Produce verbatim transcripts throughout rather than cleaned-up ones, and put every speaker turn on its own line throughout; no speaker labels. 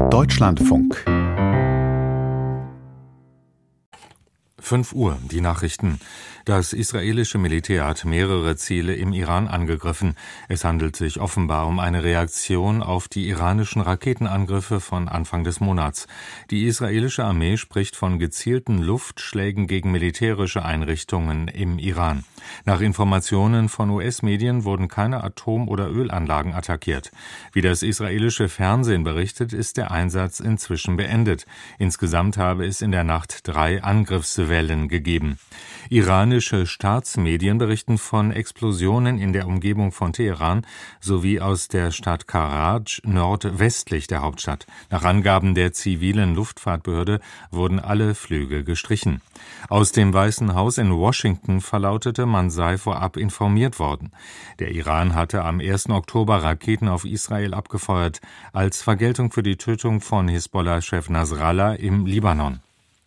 Deutschlandfunk.
fünf Uhr, die Nachrichten. Das israelische Militär hat mehrere Ziele im Iran angegriffen. Es handelt sich offenbar um eine Reaktion auf die iranischen Raketenangriffe von Anfang des Monats. Die israelische Armee spricht von gezielten Luftschlägen gegen militärische Einrichtungen im Iran. Nach Informationen von U S-Medien wurden keine Atom- oder Ölanlagen attackiert. Wie das israelische Fernsehen berichtet, ist der Einsatz inzwischen beendet. Insgesamt habe es in der Nacht drei Angriffswellen gegeben. Iranische Staatsmedien berichten von Explosionen in der Umgebung von Teheran sowie aus der Stadt Karaj nordwestlich der Hauptstadt. Nach Angaben der zivilen Luftfahrtbehörde wurden alle Flüge gestrichen. Aus dem Weißen Haus in Washington verlautete, man sei vorab informiert worden. Der Iran hatte am ersten Oktober Raketen auf Israel abgefeuert, als Vergeltung für die Tötung von Hisbollah-Chef Nasrallah im Libanon.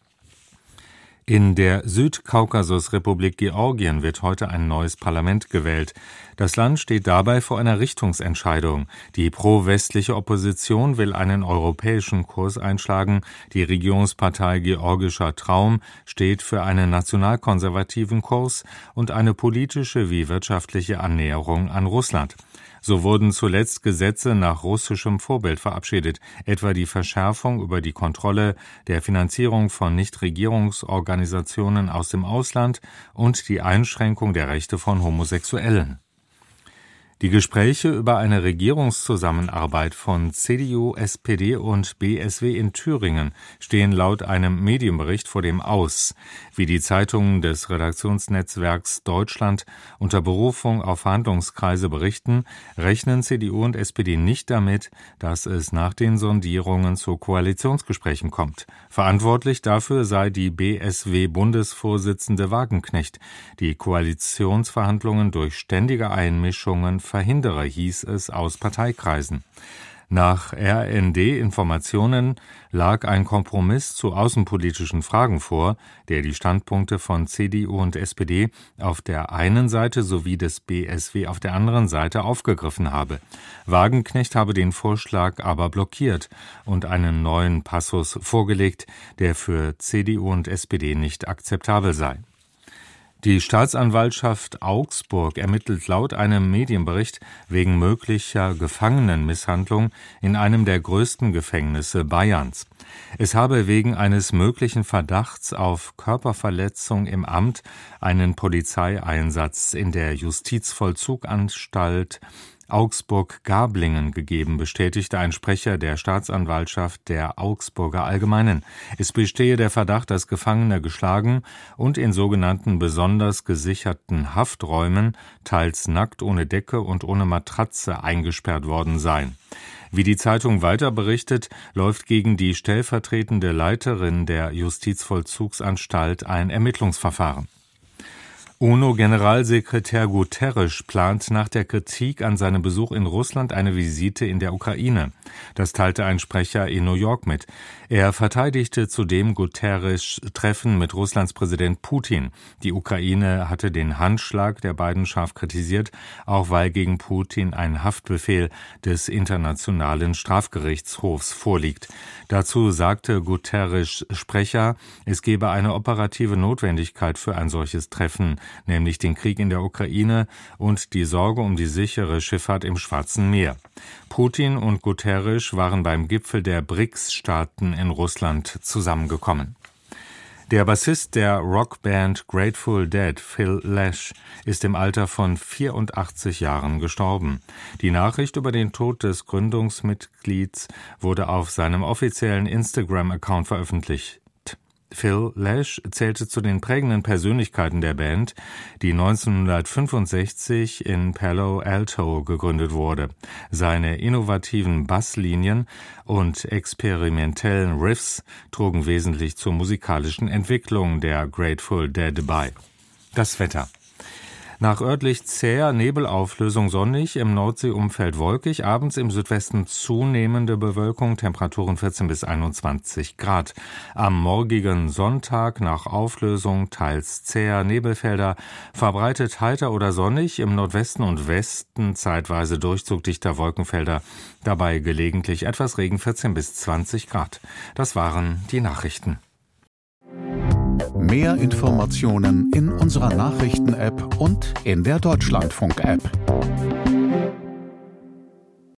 In der Südkaukasusrepublik Georgien wird heute ein neues Parlament gewählt. Das Land steht dabei vor einer Richtungsentscheidung. Die pro-westliche Opposition will einen europäischen Kurs einschlagen. Die Regierungspartei Georgischer Traum steht für einen nationalkonservativen Kurs und eine politische wie wirtschaftliche Annäherung an Russland. So wurden zuletzt Gesetze nach russischem Vorbild verabschiedet, etwa die Verschärfung über die Kontrolle der Finanzierung von Nichtregierungsorganisationen aus dem Ausland und die Einschränkung der Rechte von Homosexuellen. Die Gespräche über eine Regierungszusammenarbeit von C D U, S P D und B S W in Thüringen stehen laut einem Medienbericht vor dem Aus. Wie die Zeitungen des Redaktionsnetzwerks Deutschland unter Berufung auf Verhandlungskreise berichten, rechnen C D U und S P D nicht damit, dass es nach den Sondierungen zu Koalitionsgesprächen kommt. Verantwortlich dafür sei die B S W-Bundesvorsitzende Wagenknecht. Die Koalitionsverhandlungen durch ständige Einmischungen verhindere, hieß es aus Parteikreisen. Nach R N D-Informationen lag ein Kompromiss zu außenpolitischen Fragen vor, der die Standpunkte von C D U und S P D auf der einen Seite sowie des B S W auf der anderen Seite aufgegriffen habe. Wagenknecht habe den Vorschlag aber blockiert und einen neuen Passus vorgelegt, der für C D U und S P D nicht akzeptabel sei. Die Staatsanwaltschaft Augsburg ermittelt laut einem Medienbericht wegen möglicher Gefangenenmisshandlung in einem der größten Gefängnisse Bayerns. Es habe wegen eines möglichen Verdachts auf Körperverletzung im Amt einen Polizeieinsatz in der Justizvollzuganstalt Augsburg-Gablingen gegeben, bestätigte ein Sprecher der Staatsanwaltschaft der Augsburger Allgemeinen. Es bestehe der Verdacht, dass Gefangene geschlagen und in sogenannten besonders gesicherten Hafträumen, teils nackt, ohne Decke und ohne Matratze eingesperrt worden seien. Wie die Zeitung weiter berichtet, läuft gegen die stellvertretende Leiterin der Justizvollzugsanstalt ein Ermittlungsverfahren. UNO-Generalsekretär Guterres plant nach der Kritik an seinem Besuch in Russland eine Visite in der Ukraine. Das teilte ein Sprecher in New York mit. Er verteidigte zudem Guterres' Treffen mit Russlands Präsident Putin. Die Ukraine hatte den Handschlag der beiden scharf kritisiert, auch weil gegen Putin ein Haftbefehl des Internationalen Strafgerichtshofs vorliegt. Dazu sagte Guterres' Sprecher, es gebe eine operative Notwendigkeit für ein solches Treffen, nämlich den Krieg in der Ukraine und die Sorge um die sichere Schifffahrt im Schwarzen Meer. Putin und Guterres waren beim Gipfel der B R I C S-Staaten in Russland zusammengekommen. Der Bassist der Rockband Grateful Dead, Phil Lesh, ist im Alter von vierundachtzig Jahren gestorben. Die Nachricht über den Tod des Gründungsmitglieds wurde auf seinem offiziellen Instagram-Account veröffentlicht. Phil Lesh zählte zu den prägenden Persönlichkeiten der Band, die neunzehnhundertfünfundsechzig in Palo Alto gegründet wurde. Seine innovativen Basslinien und experimentellen Riffs trugen wesentlich zur musikalischen Entwicklung der Grateful Dead bei. Das Wetter. Nach örtlich zäher Nebelauflösung sonnig, im Nordseeumfeld wolkig, abends im Südwesten zunehmende Bewölkung, Temperaturen vierzehn bis einundzwanzig Grad. Am morgigen Sonntag nach Auflösung teils zäher Nebelfelder, verbreitet heiter oder sonnig, im Nordwesten und Westen zeitweise Durchzug dichter Wolkenfelder, dabei gelegentlich etwas Regen, vierzehn bis zwanzig Grad. Das waren die Nachrichten.
Mehr Informationen in unserer Nachrichten-App und in der Deutschlandfunk-App.